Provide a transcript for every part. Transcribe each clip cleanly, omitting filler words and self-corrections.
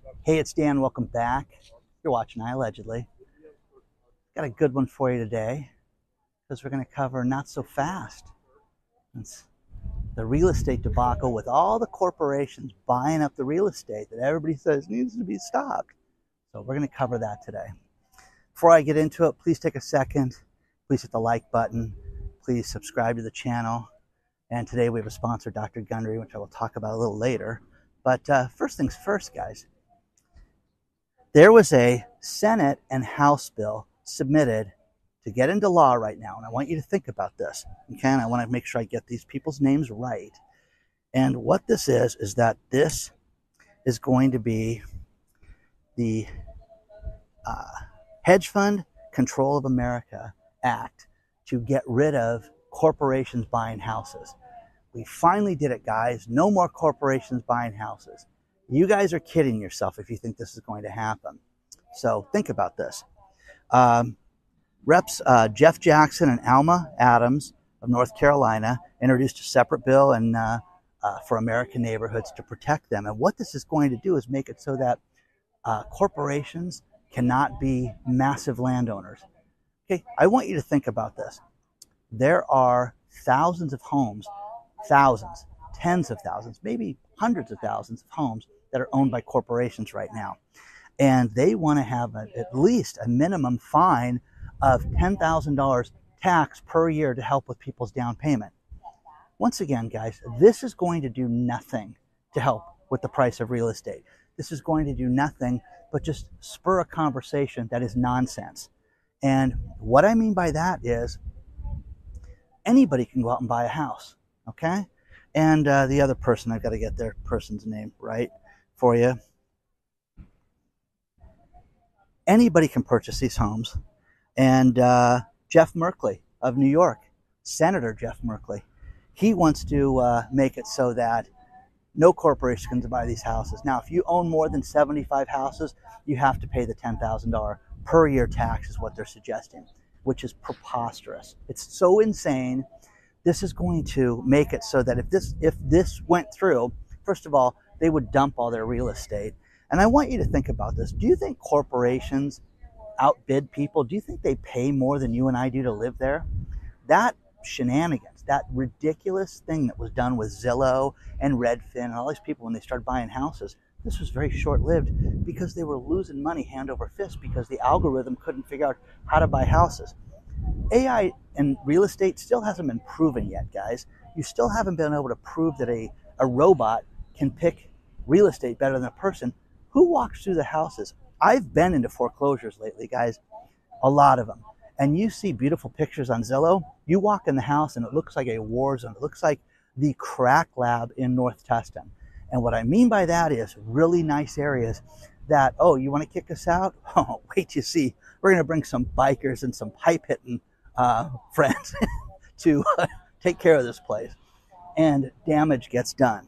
Hey, it's Dan. Welcome back. You're watching I Allegedly. Got a good one for you today because we're going to cover Not So Fast. It's the real estate debacle with all the corporations buying up the real estate that everybody says needs to be stopped. So we're going to cover that today. Before I get into it, please take a second. Please hit the like button. Please subscribe to the channel. And today we have a sponsor, Dr. Gundry, which I will talk about a little later. But first things first, guys. There was a Senate and House bill submitted to get into law right now, and I want you to think about this, okay? And I want to make sure I get these people's names right. And what this is that this is going to be the Hedge Fund Control of America Act to get rid of corporations buying houses. We finally did it, guys. No more corporations buying houses. You guys are kidding yourself if you think this is going to happen. So think about this. Reps Jeff Jackson and Alma Adams of North Carolina introduced a separate bill and for American neighborhoods to protect them. And what this is going to do is make it so that corporations cannot be massive landowners. Okay, I want you to think about this. There are thousands of homes, thousands, tens of thousands, maybe hundreds of thousands of homes that are owned by corporations right now. And they want to have at least a minimum fine of $10,000 tax per year to help with people's down payment. Once again, guys, this is going to do nothing to help with the price of real estate. This is going to do nothing but just spur a conversation that is nonsense. And what I mean by that is anybody can go out and buy a house, okay? And the other person, I've got to get their person's name right for you. Anybody can purchase these homes. And Jeff Merkley of New York, Senator Jeff Merkley, he wants to make it so that no corporation can buy these houses. Now, if you own more than 75 houses, you have to pay the $10,000 per year tax is what they're suggesting, which is preposterous. It's so insane. This is going to make it so that if this went through, first of all, they would dump all their real estate. And I want you to think about this. Do you think corporations outbid people? Do you think they pay more than you and I do to live there? That shenanigans, that ridiculous thing that was done with Zillow and Redfin and all these people when they started buying houses, this was very short-lived because they were losing money hand over fist because the algorithm couldn't figure out how to buy houses. AI and real estate still hasn't been proven yet, guys. You still haven't been able to prove that a robot can pick real estate better than a person. Who walks through the houses? I've been into foreclosures lately, guys, a lot of them. And you see beautiful pictures on Zillow. You walk in the house and it looks like a war zone. It looks like the crack lab in North Tustin. And what I mean by that is really nice areas that, oh, you want to kick us out? Oh, wait till you see. We're going to bring some bikers and some pipe hitting friends to take care of this place. And damage gets done.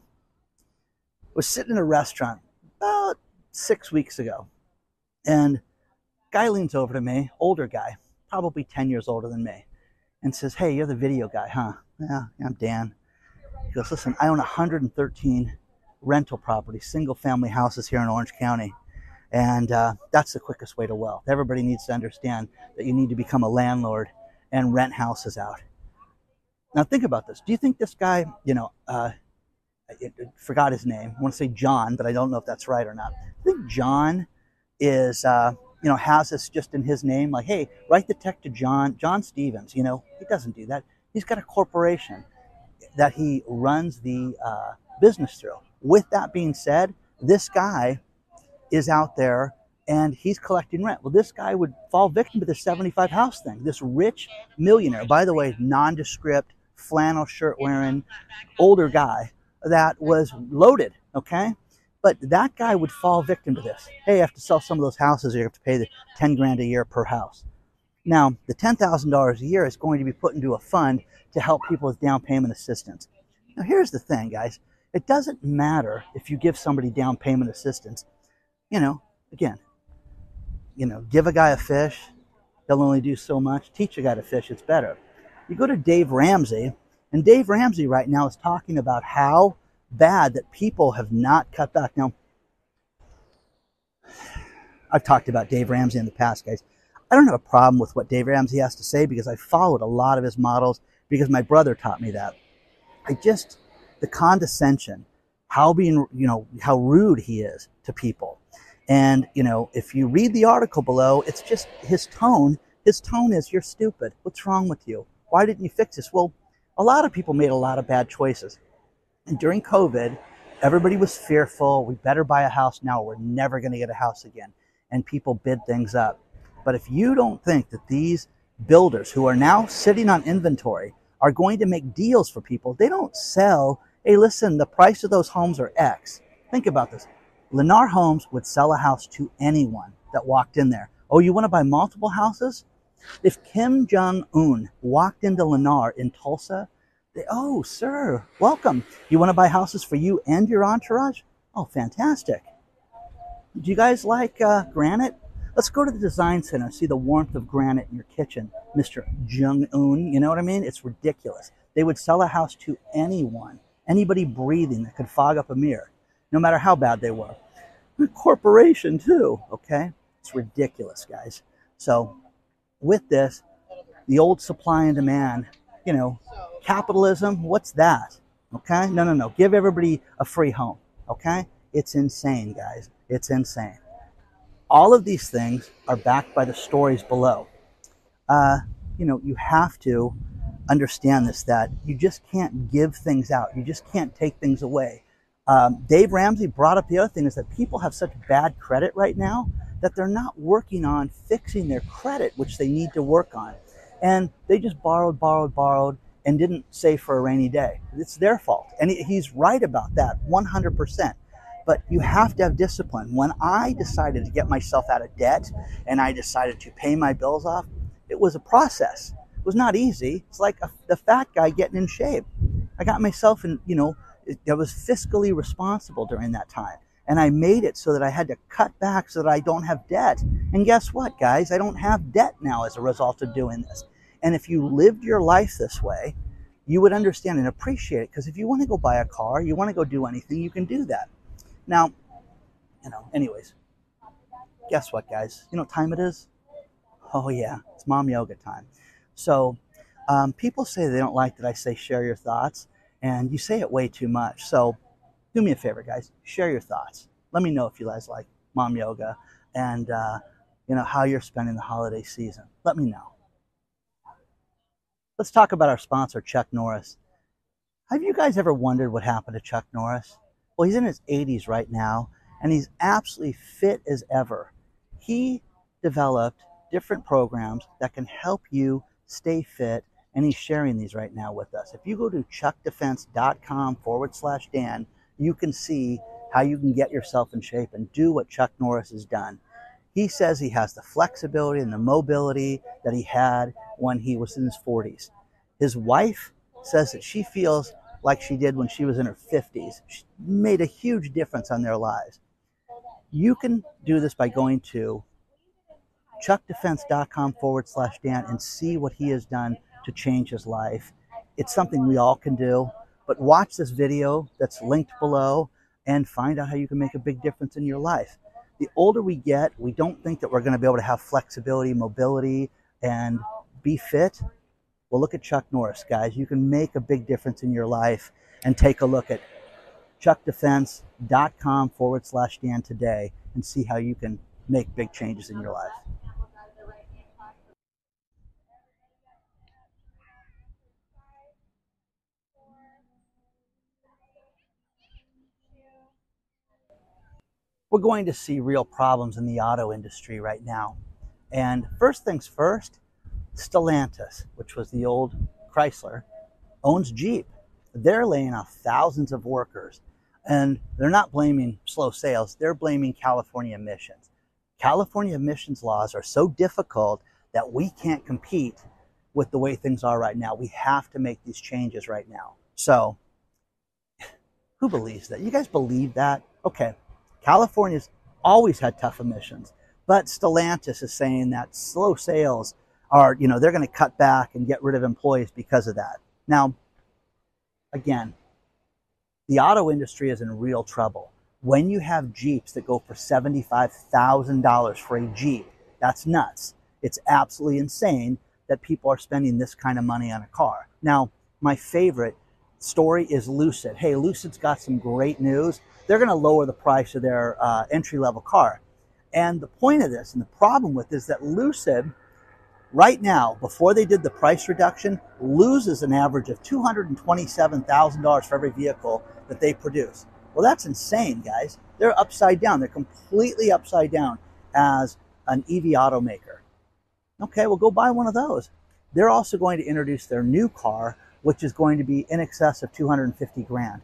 I was sitting in a restaurant about 6 weeks ago. And guy leans over to me, older guy, probably 10 years older than me, and says, "Hey, you're the video guy, huh?" "Yeah, I'm Dan." He goes, "Listen, I own 113 rental properties, single-family houses here in Orange County, and that's the quickest way to wealth. Everybody needs to understand that you need to become a landlord and rent houses out." Now think about this. Do you think this guy, I forgot his name. I want to say John, but I don't know if that's right or not. I think John is, has this just in his name, like, hey, write the check to John Stevens. He doesn't do that. He's got a corporation that he runs the business through. With that being said, this guy is out there and he's collecting rent. Well, this guy would fall victim to the 75 house thing. This rich millionaire, by the way, nondescript, flannel shirt wearing, older guy that was loaded, okay? But that guy would fall victim to this. Hey, you have to sell some of those houses or you have to pay the 10 grand a year per house. Now, the $10,000 a year is going to be put into a fund to help people with down payment assistance. Now, here's the thing, guys. It doesn't matter if you give somebody down payment assistance. Again, give a guy a fish, they'll only do so much. Teach a guy to fish, it's better. You go to Dave Ramsey, and Dave Ramsey right now is talking about how bad that people have not cut back. Now, I've talked about Dave Ramsey in the past, guys. I don't have a problem with what Dave Ramsey has to say because I followed a lot of his models because my brother taught me that. The condescension, how rude he is to people. And, if you read the article below, it's just his tone. His tone is, you're stupid. What's wrong with you? Why didn't you fix this? Well, a lot of people made a lot of bad choices. And during COVID, everybody was fearful. We better buy a house now. We're never going to get a house again. And people bid things up. But if you don't think that these builders who are now sitting on inventory are going to make deals for people, they don't sell, hey, listen, the price of those homes are X. Think about this. Lennar Homes would sell a house to anyone that walked in there. Oh, you want to buy multiple houses? If Kim Jong-un walked into Lennar in Tulsa, oh, sir, welcome. You want to buy houses for you and your entourage? Oh, fantastic. Do you guys like granite? Let's go to the design center, see the warmth of granite in your kitchen, Mr. Jong-un. You know what I mean? It's ridiculous. They would sell a house to anyone, anybody breathing that could fog up a mirror, no matter how bad they were. A corporation, too, okay? It's ridiculous, guys. So with this, the old supply and demand, capitalism, what's that? Okay? No. Give everybody a free home, okay? It's insane, guys. It's insane. All of these things are backed by the stories below. You have to understand this, that you just can't give things out. You just can't take things away. Dave Ramsey brought up the other thing is that people have such bad credit right now that they're not working on fixing their credit, which they need to work on. And they just borrowed, and didn't save for a rainy day. It's their fault. And he's right about that, 100%. But you have to have discipline. When I decided to get myself out of debt and I decided to pay my bills off, it was a process. It was not easy. It's like the fat guy getting in shape. I got myself in, I was fiscally responsible during that time. And I made it so that I had to cut back so that I don't have debt. And guess what, guys? I don't have debt now as a result of doing this. And if you lived your life this way, you would understand and appreciate it. Because if you want to go buy a car, you want to go do anything, you can do that. Now, anyways, guess what, guys? You know what time it is? Oh, yeah, it's mom yoga time. So people say they don't like that I say share your thoughts, and you say it way too much. So do me a favor, guys. Share your thoughts. Let me know if you guys like mom yoga and, how you're spending the holiday season. Let me know. Let's talk about our sponsor, Chuck Norris. Have you guys ever wondered what happened to Chuck Norris? Well, he's in his 80s right now, and he's absolutely fit as ever. He developed different programs that can help you stay fit, and he's sharing these right now with us. If you go to chuckdefense.com/Dan, you can see how you can get yourself in shape and do what Chuck Norris has done. He says he has the flexibility and the mobility that he had when he was in his 40s. His wife says that she feels like she did when she was in her 50s. She made a huge difference on their lives. You can do this by going to chuckdefense.com/Dan and see what he has done to change his life. It's something we all can do, but watch this video that's linked below and find out how you can make a big difference in your life. The older we get, we don't think that we're going to be able to have flexibility, mobility, and be fit. Well, look at Chuck Norris, guys. You can make a big difference in your life, and take a look at chuckdefense.com/Dan today and see how you can make big changes in your life. We're going to see real problems in the auto industry right now. And first things first, Stellantis, which was the old Chrysler, owns Jeep. They're laying off thousands of workers. And they're not blaming slow sales, they're blaming California emissions. California emissions laws are so difficult that we can't compete with the way things are right now. We have to make these changes right now. So, who believes that? You guys believe that? Okay, California's always had tough emissions, but Stellantis is saying that slow sales are, they're going to cut back and get rid of employees because of that. Now, again, the auto industry is in real trouble. When you have Jeeps that go for $75,000 for a Jeep, that's nuts. It's absolutely insane that people are spending this kind of money on a car. Now, my favorite story is Lucid. Hey, Lucid's got some great news. They're going to lower the price of their entry-level car. And the point of this, and the problem with this, is that Lucid, right now, before they did the price reduction, loses an average of $227,000 for every vehicle that they produce. Well, that's insane, guys. They're upside down. They're completely upside down as an EV automaker. Okay, well, go buy one of those. They're also going to introduce their new car, which is going to be in excess of 250 grand.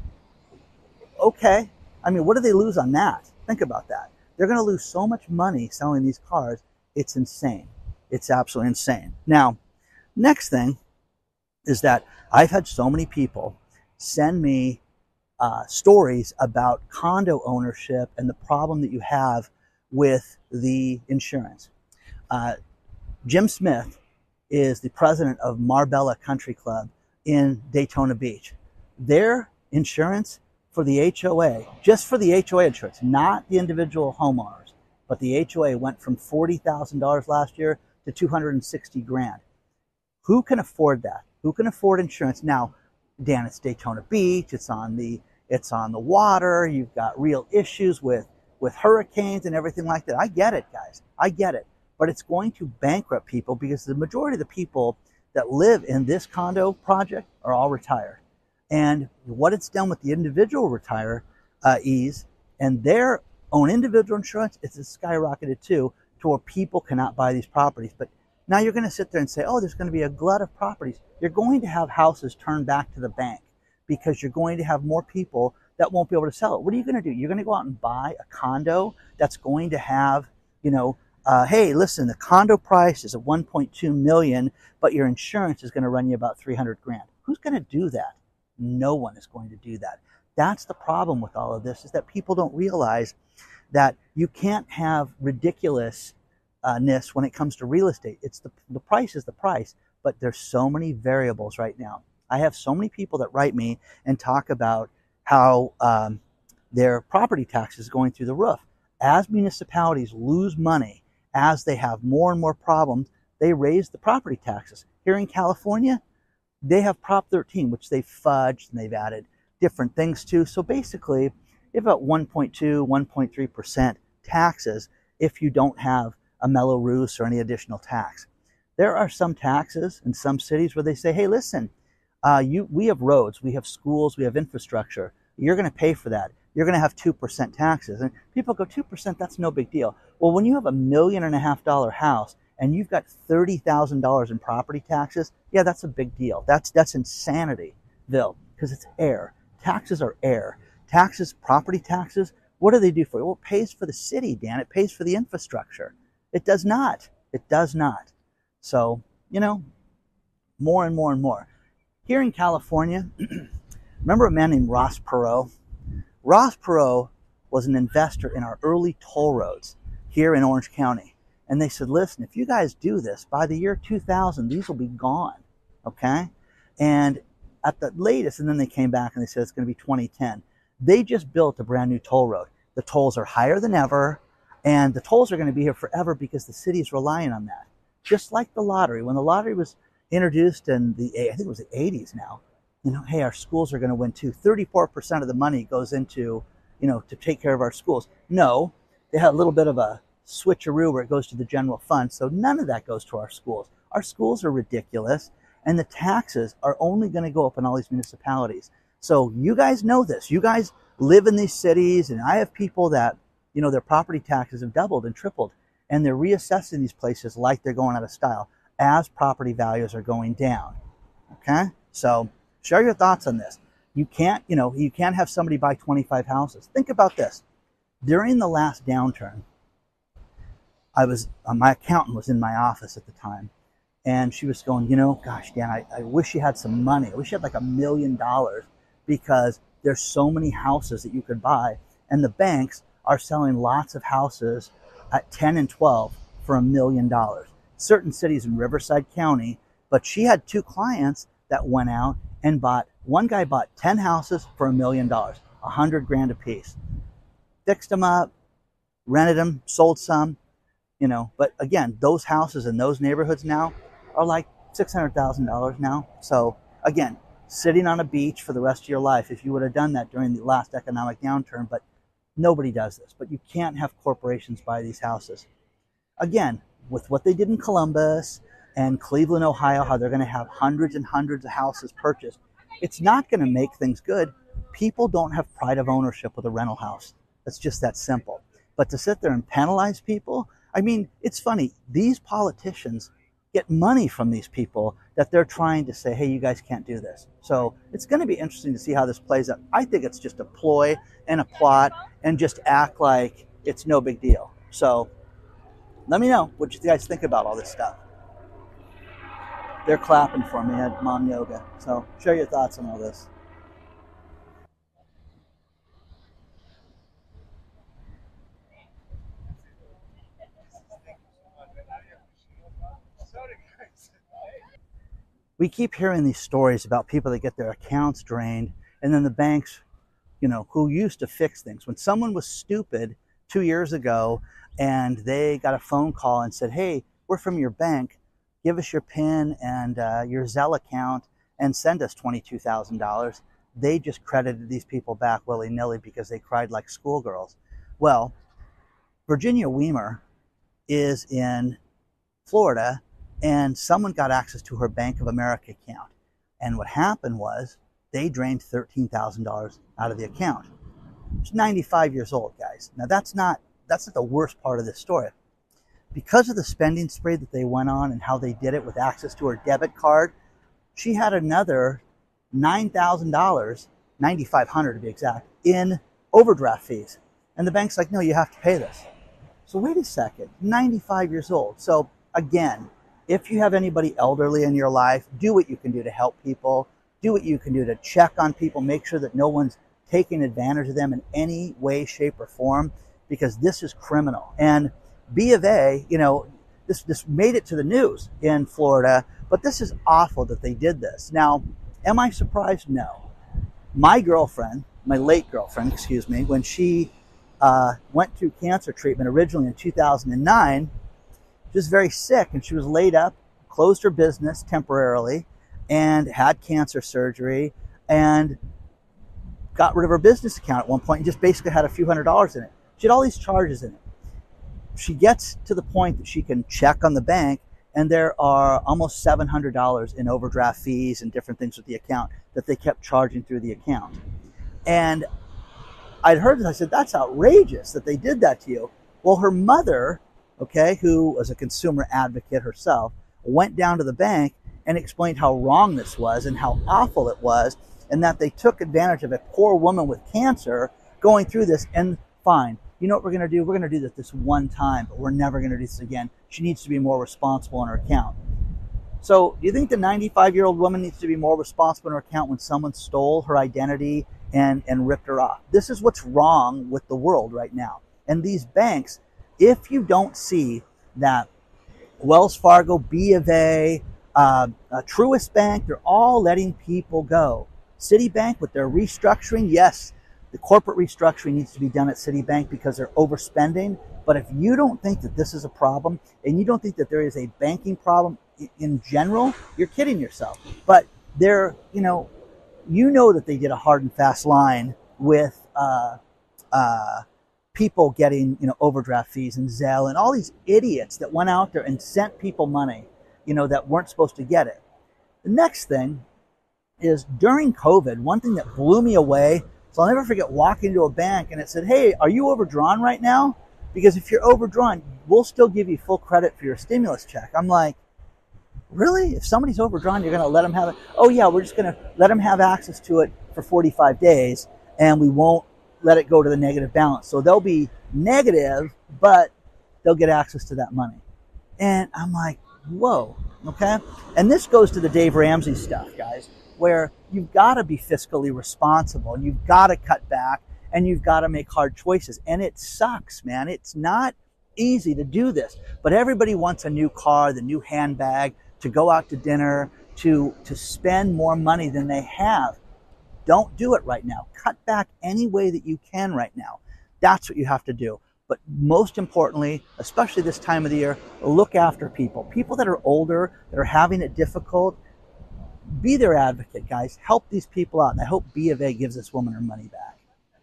Okay, I mean, what do they lose on that? Think about that. They're going to lose so much money selling these cars. It's insane. It's absolutely insane. Now, next thing is that I've had so many people send me stories about condo ownership and the problem that you have with the insurance. Jim Smith is the president of Marbella Country Club in Daytona Beach. Their insurance for the HOA, just for the HOA insurance, not the individual homeowners, but the HOA went from $40,000 last year to 260 grand. Who can afford that? Who can afford insurance? Now, Dan, it's Daytona Beach, it's on the water, you've got real issues with hurricanes and everything like that. I get it, guys. I get it. But it's going to bankrupt people because the majority of the people that live in this condo project are all retired. And what it's done with the individual retirees and their own individual insurance, it's skyrocketed too, to where people cannot buy these properties. But now you're going to sit there and say, oh, there's going to be a glut of properties. You're going to have houses turned back to the bank because you're going to have more people that won't be able to sell it. What are you going to do? You're going to go out and buy a condo that's going to have, hey, listen, the condo price is at 1.2 million, but your insurance is going to run you about 300 grand. Who's going to do that? No one is going to do that. That's the problem with all of this, is that people don't realize that you can't have ridiculousness when it comes to real estate. It's the price is the price, but there's so many variables right now. I have so many people that write me and talk about how their property taxes are going through the roof. As municipalities lose money, as they have more and more problems, they raise the property taxes. Here in California, they have Prop 13, which they've fudged and they've added different things to. So basically, you have about 1.2, 1.3% taxes if you don't have a mellow roofs or any additional tax. There are some taxes in some cities where they say, hey, listen, we have roads, we have schools, we have infrastructure. You're going to pay for that. You're going to have 2% taxes. And people go, 2%, that's no big deal. Well, when you have $1.5 million house and you've got $30,000 in property taxes, yeah, that's a big deal. That's Insanity-ville, because it's air. Taxes are air. Taxes, property taxes, what do they do for you? Well, it pays for the city, Dan. It pays for the infrastructure. It does not. It does not. So, more and more and more. Here in California, remember a man named Ross Perot? Ross Perot was an investor in our early toll roads here in Orange County. And they said, listen, if you guys do this, by the year 2000, these will be gone, okay? And at the latest, and then they came back and they said it's going to be 2010. They just built a brand new toll road. The tolls are higher than ever, and the tolls are going to be here forever because the city is relying on that. Just like the lottery. When the lottery was introduced in I think it was the 80s now, hey, our schools are going to win too. 34% of the money goes into, to take care of our schools. No, they had a little bit of a switcheroo where it goes to the general fund. So none of that goes to our schools. Our schools are ridiculous, and the taxes are only going to go up in all these municipalities. So you guys know this. You guys live in these cities, and I have people that, their property taxes have doubled and tripled, and they're reassessing these places like they're going out of style as property values are going down. Okay? So share your thoughts on this. You can't have somebody buy 25 houses. Think about this. During the last downturn, my accountant was in my office at the time, and she was going, gosh, Dan, I wish you had some money. I wish you had like $1 million, because there's so many houses that you could buy, and the banks are selling lots of houses at 10 and 12 for $1 million. Certain cities in Riverside County, but she had two clients that went out and one guy bought 10 houses for $1 million, 100 grand a piece. fixed them up, rented them, sold some, But again, those houses in those neighborhoods now are like $600,000 now. So again, sitting on a beach for the rest of your life if you would have done that during the last economic downturn, but nobody does this. But you can't have corporations buy these houses. Again, with what they did in Columbus and Cleveland, Ohio, how they're going to have hundreds and hundreds of houses purchased, it's not going to make things good. People don't have pride of ownership with a rental house. It's just that simple. But to sit there and penalize people, I mean, it's funny. These politicians get money from these people that they're trying to say, hey, you guys can't do this. So it's going to be interesting to see how this plays out. I think it's just a ploy and a plot and just act like it's no big deal. So let me know what you guys think about all this stuff. They're clapping for me at Mom Yoga. So share your thoughts on all this. We keep hearing these stories about people that get their accounts drained, and then the banks, who used to fix things. When someone was stupid 2 years ago and they got a phone call and said, hey, we're from your bank, give us your PIN and your Zelle account and send us $22,000. They just credited these people back willy-nilly because they cried like schoolgirls. Well, Virginia Weimer is in Florida, and someone got access to her Bank of America account. And what happened was they drained $13,000 out of the account. She's 95 years old, guys. Now that's not the worst part of this story. Because of the spending spree that they went on and how they did it with access to her debit card, she had another $9,000, $9,500 to be exact, in overdraft fees. And the bank's like, no, you have to pay this. So wait a second, 95 years old. So again, if you have anybody elderly in your life, do what you can do to help people. Do what you can do to check on people. Make sure that no one's taking advantage of them in any way, shape, or form, because this is criminal. And B of A, this made it to the news in Florida, but this is awful that they did this. Now, am I surprised? No. My late girlfriend, when she went through cancer treatment originally in 2009, she was very sick and she was laid up, closed her business temporarily, and had cancer surgery and got rid of her business account at one point and just basically had a few $100s in it. She had all these charges in it. She gets to the point that she can check on the bank, and there are almost $700 in overdraft fees and different things with the account that they kept charging through the account. And I'd heard this. I said, that's outrageous that they did that to you. Well, her mother, who was a consumer advocate herself, went down to the bank and explained how wrong this was and how awful it was, and that they took advantage of a poor woman with cancer going through this. And fine, you know what we're going to do? We're going to do this one time, but we're never going to do this again. She needs to be more responsible on her account. So do you think the 95-year-old woman needs to be more responsible on her account when someone stole her identity and ripped her off? This is what's wrong with the world right now. And these banks, if you don't see that Wells Fargo, B of A, Truist Bank, they're all letting people go. Citibank with their restructuring, yes, the corporate restructuring needs to be done at Citibank because they're overspending. But if you don't think that this is a problem and you don't think that there is a banking problem in general, you're kidding yourself. But they're, you know that they did a hard and fast line with people getting, overdraft fees and Zelle and all these idiots that went out there and sent people money, that weren't supposed to get it. The next thing is during COVID, one thing that blew me away. So I'll never forget walking into a bank and it said, hey, are you overdrawn right now? Because if you're overdrawn, we'll still give you full credit for your stimulus check. I'm like, really? If somebody's overdrawn, you're going to let them have it? Oh, yeah, we're just going to let them have access to it for 45 days, and we won't let it go to the negative balance. So they'll be negative, but they'll get access to that money. And I'm like, whoa, okay? And this goes to the Dave Ramsey stuff, guys, where you've got to be fiscally responsible, and you've got to cut back, and you've got to make hard choices. And it sucks, man. It's not easy to do this. But everybody wants a new car, the new handbag, to go out to dinner, to spend more money than they have. Don't do it right now. Cut back any way that you can right now. That's what you have to do. But most importantly, especially this time of the year, look after people. People that are older, that are having it difficult, be their advocate, guys. Help these people out. And I hope B of A gives this woman her money back.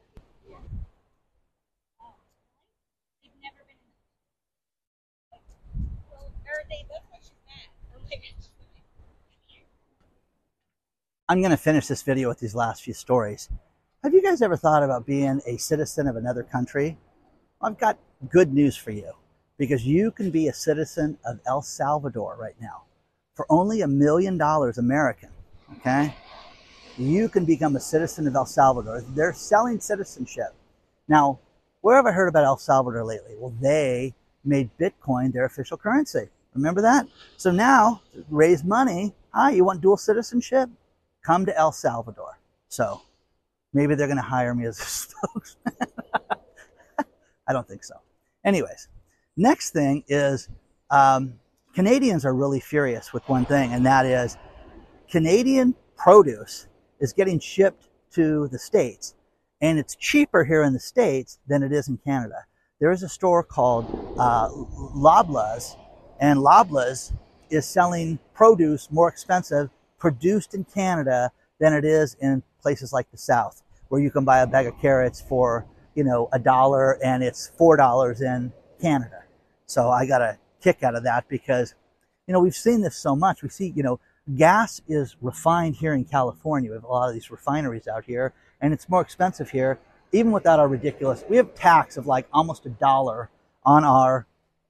I'm going to finish this video with these last few stories. Have you guys ever thought about being a citizen of another country? I've got good news for you, because you can be a citizen of El Salvador right now for only $1 million American, okay? You can become a citizen of El Salvador. They're selling citizenship. Now, where have I heard about El Salvador lately? Well, they made Bitcoin their official currency. Remember that? So now, raise money. Hi, you want dual citizenship? Come to El Salvador. So maybe they're going to hire me as a spokesman. I don't think so. Anyways, next thing is Canadians are really furious with one thing, and that is Canadian produce is getting shipped to the States, and it's cheaper here in the States than it is in Canada. There is a store called Loblaws, and Loblaws is selling produce more expensive produced in Canada than it is in places like the South, where you can buy a bag of carrots for, you know, $1 and it's $4 in Canada. So I got a kick out of that because, you know, we've seen this so much. We see, you know, gas is refined here in California. We have a lot of these refineries out here, and it's more expensive here, even without our ridiculous, we have tax of like almost $1 on our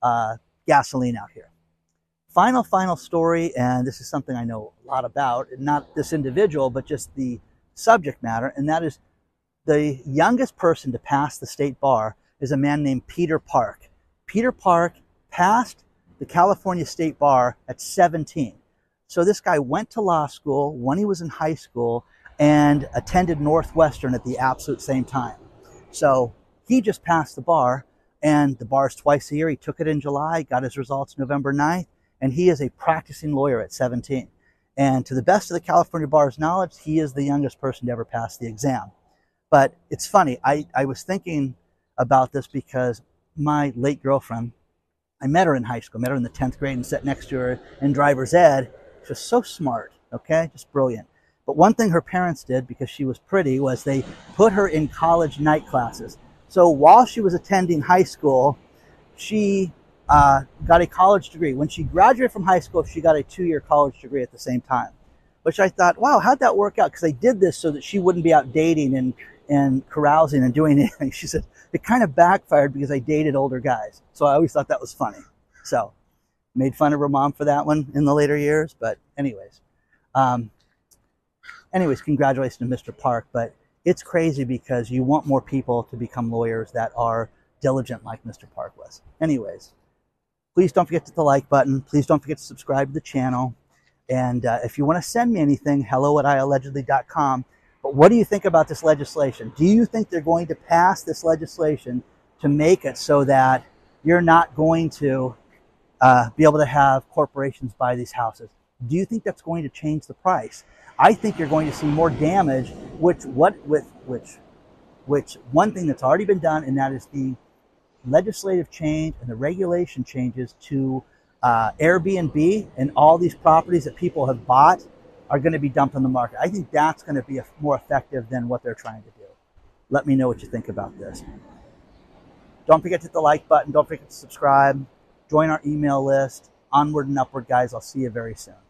gasoline out here. Final story, and this is something I know a lot about, not this individual, but just the subject matter, and that is the youngest person to pass the state bar is a man named Peter Park. Peter Park passed the California State Bar at 17. So this guy went to law school when he was in high school and attended Northwestern at the absolute same time. So he just passed the bar, and the bar's twice a year. He took it in July, got his results November 9th, and he is a practicing lawyer at 17. And to the best of the California bar's knowledge, he is the youngest person to ever pass the exam. But it's funny, I was thinking about this because my late girlfriend, I met her in high school, met her in the 10th grade and sat next to her in driver's ed. She was so smart, okay, just brilliant. But one thing her parents did, because she was pretty, was they put her in college night classes. So while she was attending high school, she got a college degree. When she graduated from high school, she got a 2-year college degree at the same time, which I thought, wow, how'd that work out? Because they did this so that she wouldn't be out dating and carousing and doing anything. She said, it kind of backfired because I dated older guys. So I always thought that was funny. So made fun of her mom for that one in the later years. But anyways, congratulations to Mr. Park. But it's crazy because you want more people to become lawyers that are diligent like Mr. Park was. Anyways, please don't forget to hit the like button. Please don't forget to subscribe to the channel. And if you want to send me anything, hello@iallegedly.com. But what do you think about this legislation? Do you think they're going to pass this legislation to make it so that you're not going to be able to have corporations buy these houses? Do you think that's going to change the price? I think you're going to see more damage, which one thing that's already been done, and that is the legislative change and the regulation changes to Airbnb, and all these properties that people have bought are going to be dumped on the market. I think that's going to be more effective than what they're trying to do. Let me know what you think about this. Don't forget to hit the like button. Don't forget to subscribe. Join our email list. Onward and upward, guys. I'll see you very soon.